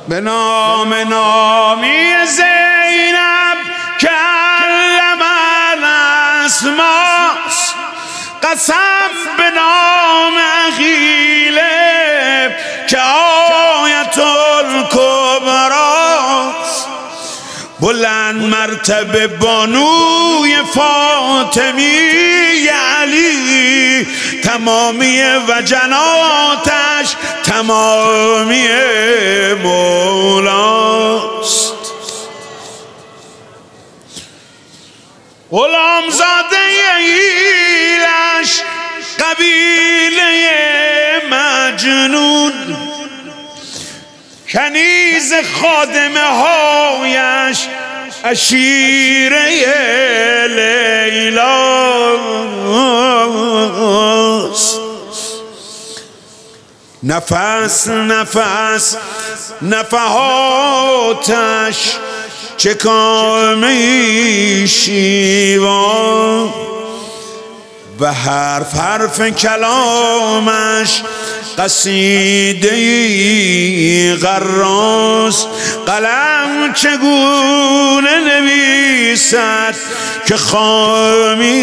به نام نامی زینب که علم الاسماست، قسم به نام عقیله که آیت الکبراست، بلند مرتبه بانوی فاطمی علی، تمامی وجناتش تمامی مولاست. غلام زاده ایلش قبیله مجنون، کنیز خادمه هایش عشیره لیلاست. نفس نفس نفحاتش چکامه شیوا و حرف حرف کلامش قصیده غراست. قلم چگونه نویسد که خامی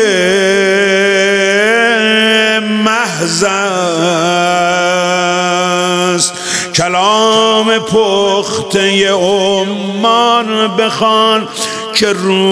محض است، کلام پخته عمان بخوان که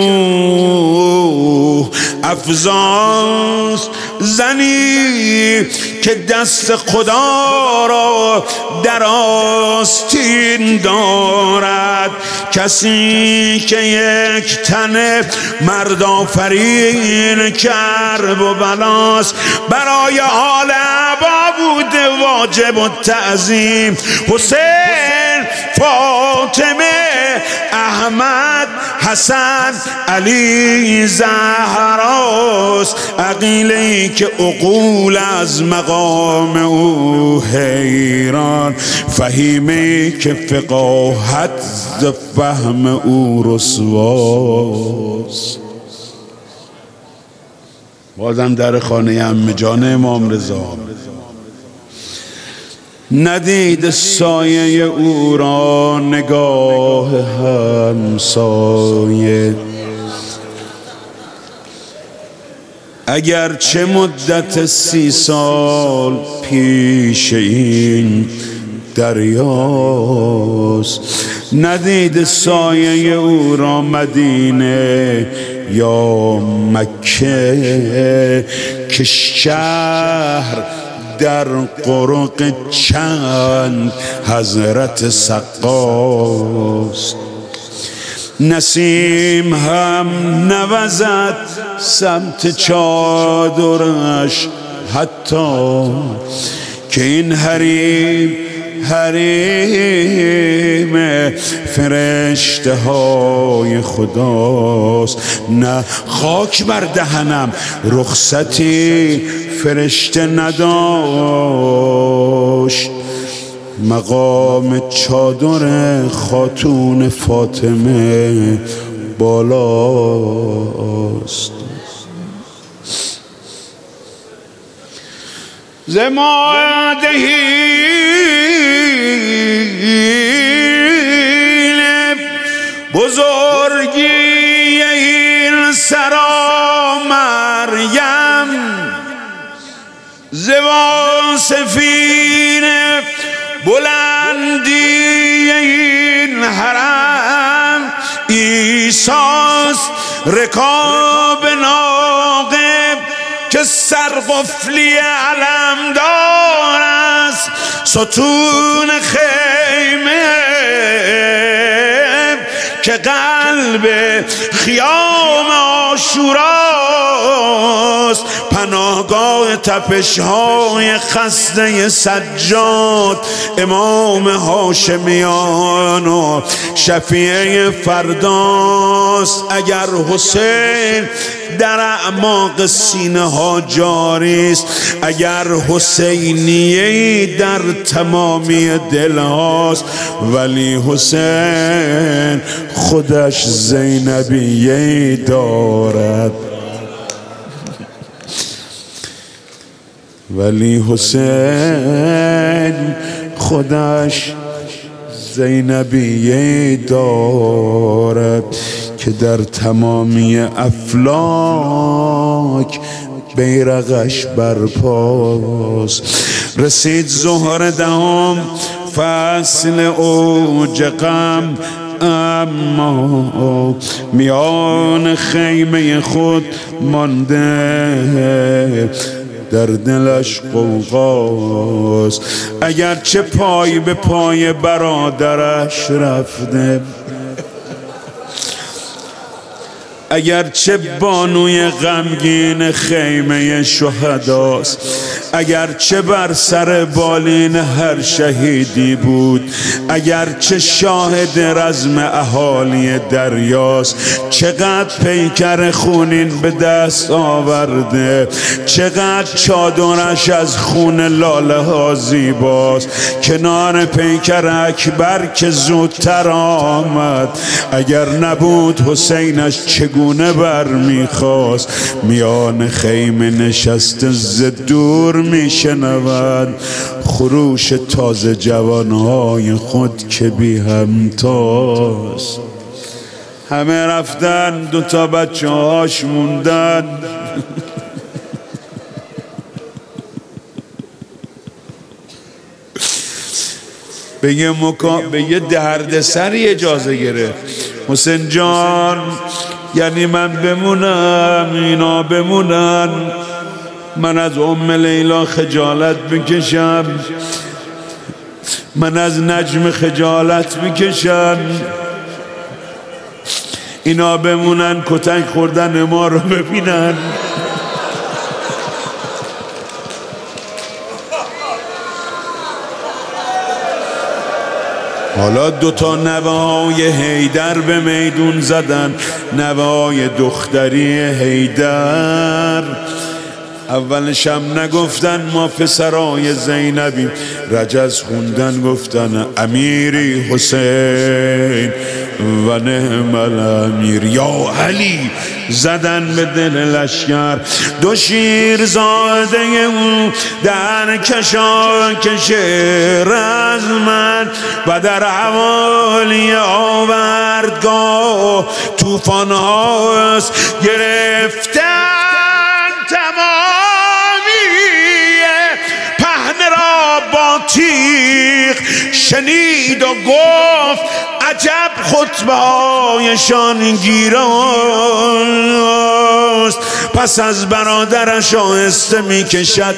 روح افزاست. زنی که دست خدا را در آستین دارد، کسی که یک تن مرد آفرین کرب و بلاست. برای حال عبا بوده واجب و تعظیم، حسین، فاطمه، احمد، حسن، علی، زهراست. عقیله‌ای که عقول از مقام او حیران، فهیمه‌ای که فقاهت ز فهم او رسواست. بازم در خانه عمه جان امام رضا، ندید سایه او را نگاه همسایه، اگر چه مدت 30 سال پیش این دریاست. ندید سایه او را مدینه یا مکه، که شهر در قرق چند حضرت سقاست. نسیم هم نوزد سمت چادرش حتی، که این حریم فرشته های خداست. نه خاک بر دهنم رخصتی فرشته نداشت، مقام چادر خاتون فاطمه بالاست. زمادهین بزرگی این سرا مریم، زواسفین بلندی این حرم، ایساست رکاب ناقب که سرقفلی علمدار است. ستون خیمه که قلب خیام عاشوراست، پناهگاه تپش‌های خسته سجاد، امام هاشمیان و شفیع فرداست. اگر حسین در اعماق سینه ها جاری است، اگر حسینیه در تمامی دل هاست، ولی حسین خودش زینبیه دارد. ولی حسین خودش زینبی دارد که در تمامی افلاک بیرقش برپاست. رسید ظهر دهم فصل اوج غم، اما میان خیمه خود مانده در دلش غوغاست. اگرچه پای به پای برادرش رفته، اگرچه بانوی غمگین خیمه شهداست، اگرچه بر سر بالین هر شهیدی بود، اگرچه شاهد رزم اهالی دریاست، چقدر پیکر خونین به دست آورده، چقدر چادرش از خون لاله ها زیباست، کنار پیکر اکبر که زودتر آمد، اگر نبود حسینش چگونه بر میخواست. میان خیمه نشسته ز دور میشنود خروش تازه جوانهای خود که بی همتاست. همه رفتن، دوتا بچه هاش موندن. به یه دردسری اجازه گرفت. حسین جان، یعنی من بمونم اینا بمونن، من از ام لیلا خجالت بکشم، من از نجم خجالت بکشم، اینا بمونن کتک خوردن ما رو ببینن. حالا دوتا نوه‌های حیدر به میدون زدن، نوه‌های دختری حیدر. اولش هم نگفتن ما پسرای زینبیم، رجز خوندن گفتن امیری حسین و نعم الامیر یا علی. زدن به دل لشکر دو شیرزاده اون در کشاکش رزمن و در حوالی آوردگاه توفان هاست گرفتن تمامی پهنه را با تیغ. شنید و گفت عجب خطبه هایشان گیراست. پس از برادرش آهسته می کشد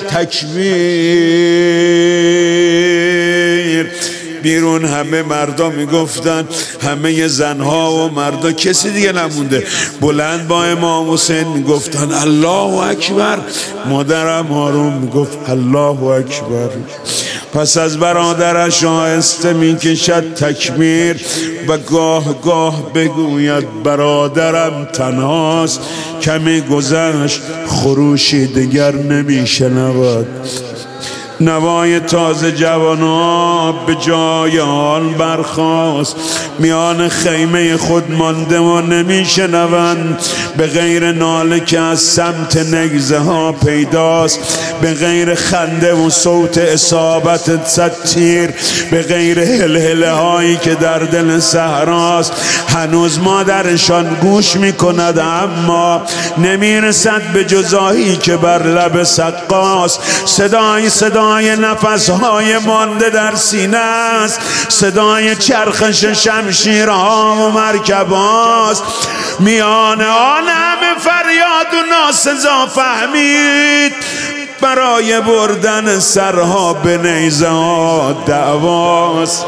تکبیر. بیرون همه مردا میگفتن، همه زنها و مردا، کسی دیگه نمونده، بلند با امام حسین میگفتن الله اکبر. مادرم هارون میگفت الله اکبر. پس از برادرش آهسته میکشد تکبیر و گاه گاه بگوید برادرم تنهاست. کمی گذشت خروشی دیگر نمیشنود. نوای تازه جوانا به جای آن برخاست. میان خیمه خود مانده و نمیشنوند، به غیر ناله که از سمت نگزه ها پیداست، به غیر خنده و صوت اصابت صد تیر، به غیر هلهله هایی که در دل صحراست. هنوز مادرشان گوش میکند اما نمیرسد به جزایی که بر لب سقاست. صدای نفسهای مانده در سینه است، صدای چرخش شمشیرها و مرکباست. میان آن همه فریاد و ناسزا فهمید برای بردن سرها به نیزه ها دعواست.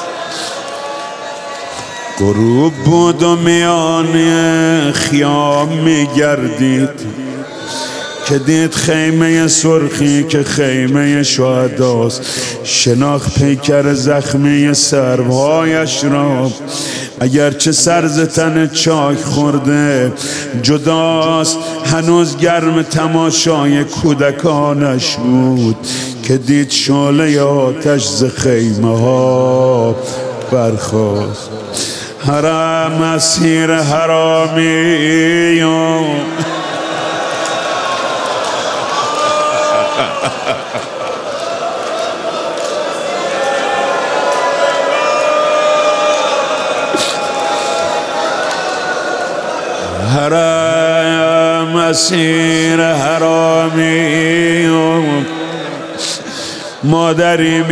غروب بود و میان خیام میگردید که دید خیمه سرخی که خیمه شهداست. شناخت پیکر زخمی سروهایش را، اگرچه سر ز تن چاک خورده جداست. هنوز گرم تماشای کودکانش بود که دید شعله آتش ز خیمه ها برخاست. حرم اسیر حرامی اسیر حرامی مادری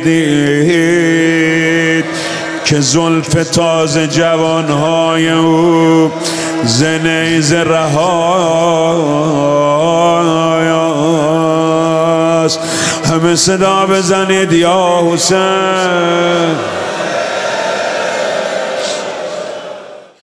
میدید که زلف تازه جوانهای او زنیز رهاست. همه صدا بزنید یا حسین.